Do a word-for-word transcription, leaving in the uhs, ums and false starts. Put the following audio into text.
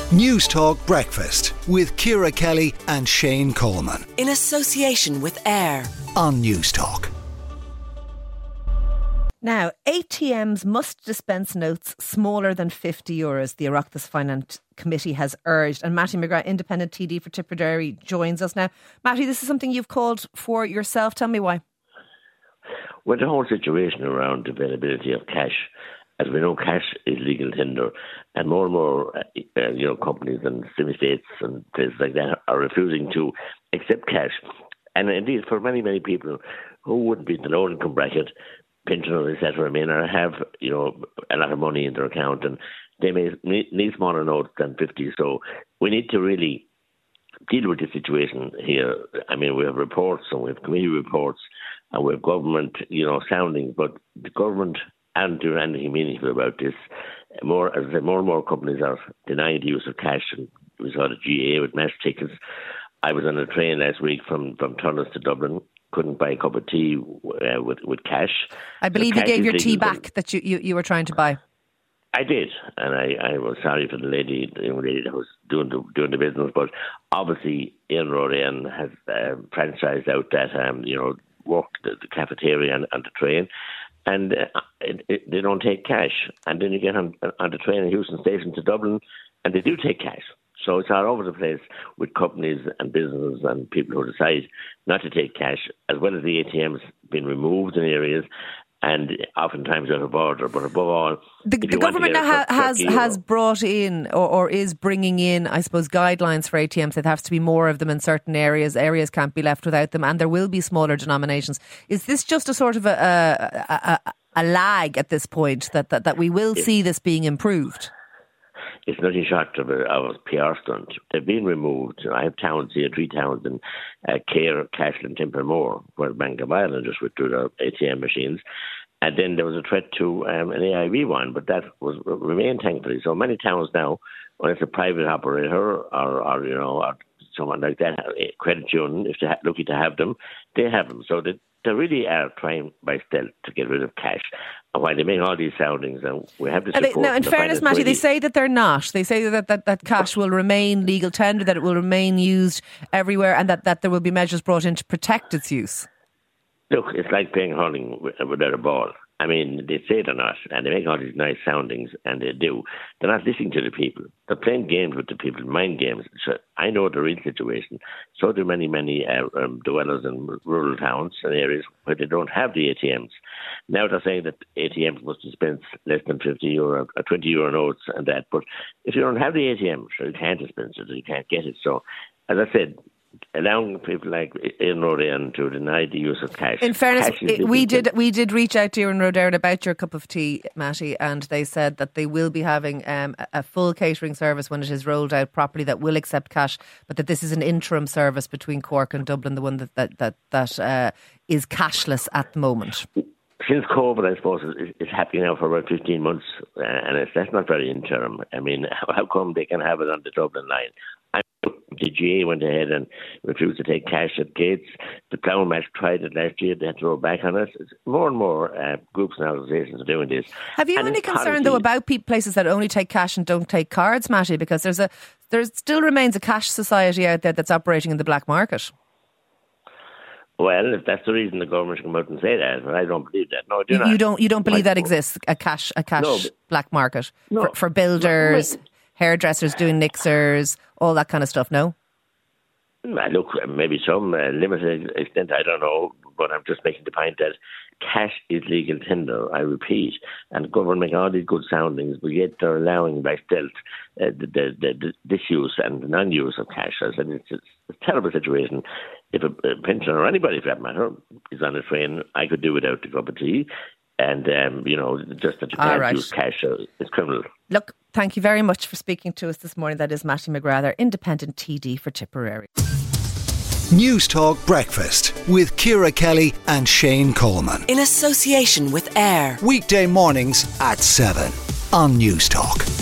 News Talk Breakfast with Ciara Kelly and Shane Coleman. In association with AIR on News Talk. Now, A T Ms must dispense notes smaller than fifty euros, the Oireachtas Finance Committee has urged. And Matty McGrath, independent T D for Tipperary, joins us now. Matty, this is something you've called for yourself. Tell me why. Well, the whole situation around availability of cash, as we know, cash is legal tender, and more and more, uh, you know, companies and semi-states and places like that are refusing to accept cash. And indeed, for many, many people who wouldn't be in the low income bracket, pensioners, et cetera, I mean, or have, you know, a lot of money in their account, and they may need smaller notes than fifty. So we need to really deal with the situation here. I mean, we have reports and we have committee reports and we have government, you know, sounding, but the government aren't doing anything meaningful about this. More, as I say, more and more companies are denying the use of cash, and we saw the G A A with mesh tickets. I was on a train last week from, from Thurles to Dublin. Couldn't buy a cup of tea uh, with with cash. I believe so you gave your tea legal. back that you, you, you were trying to buy. I did, and I, I was sorry for the lady, the young lady that was doing the doing the business. But obviously, Ian Rodan has uh, franchised out that um, you know worked the, the cafeteria and, and the train, and uh, it, it, they don't take cash. And then you get on on the train in Houston Station to Dublin, and they do take cash. So it's all over the place with companies and businesses and people who decide not to take cash, as well as the A T Ms being removed in areas and oftentimes out of order. But above all, the, the government now ha- has has brought in or, or is bringing in, I suppose, guidelines for A T Ms. There has to be more of them in certain areas. Areas can't be left without them, and there will be smaller denominations. Is this just a sort of a, a, a, a lag at this point that, that, that we will it, see this being improved? It's nothing short of a, of a P R stunt. They've been removed. I have towns here, three towns in uh, Cahir, Cashel and Timpermore, where Bank of Ireland just withdrew their A T M machines. And then there was a threat to um, an A I B one, but that was remained, thankfully. So many towns now, when it's a private operator or, or you know, or someone like that, a credit union, if they're lucky to have them, they have them. So they, they really are trying by stealth to get rid of cash. And while they make all these soundings, and we have to support they, now, in the fairness, Matty, they ready. say that they're not. They say that, that, that cash will remain legal tender, that it will remain used everywhere, and that, that there will be measures brought in to protect its use. Look, it's like playing hurling without a ball. I mean, they say they're not, and they make all these nice soundings, and they do. They're not listening to the people. They're playing games with the people, mind games. So I know the real situation. So do many, many uh, um, dwellers in rural towns and areas where they don't have the A T Ms. Now they're saying that A T Ms must dispense less than fifty euro, or twenty euro notes and that. But if you don't have the A T M, sure, you can't dispense it, you can't get it. So, as I said, allowing people like Ian Rodan to deny the use of cash. In fairness, cash it, we did we did reach out to Ian Rodan about your cup of tea, Matty, and they said that they will be having um, a full catering service when it is rolled out properly that will accept cash, but that this is an interim service between Cork and Dublin, the one that that that, that uh, is cashless at the moment. Since COVID, I suppose, it's happening now for about fifteen months, uh, and it's, that's not very interim. I mean, how come they can have it on the Dublin line? I the G A A went ahead and refused to take cash at gates. The Clown Match tried it last year. They had to roll back on it. It's more and more uh, groups and organisations are doing this. Have you and any concern, policy, though, about pe- places that only take cash and don't take cards, Matty? Because there's a there still remains a cash society out there that's operating in the black market. Well, if that's the reason the government should come out and say that, but I don't believe that. No, I do you, not. You don't. You don't believe I, that exists a cash a cash no, but, black market no, for, for builders, no, hairdressers doing nixers, all that kind of stuff. No. Look, maybe some uh, limited extent, I don't know, but I'm just making the point that cash is legal tender, I repeat, and the government making all these good soundings, but yet they're allowing by stealth uh, the, the, the, the disuse and the non-use of cash. I said it's, it's a terrible situation. If a, a pensioner or anybody for that matter is on a train, I could do without the cup of tea. And, um, you know, just that you can't right. use cash uh, is criminal. Look, thank you very much for speaking to us this morning. That is Matty McGrath, our independent T D for Tipperary. News Talk Breakfast with Ciara Kelly and Shane Coleman. In association with AIR. Weekday mornings at seven on News Talk.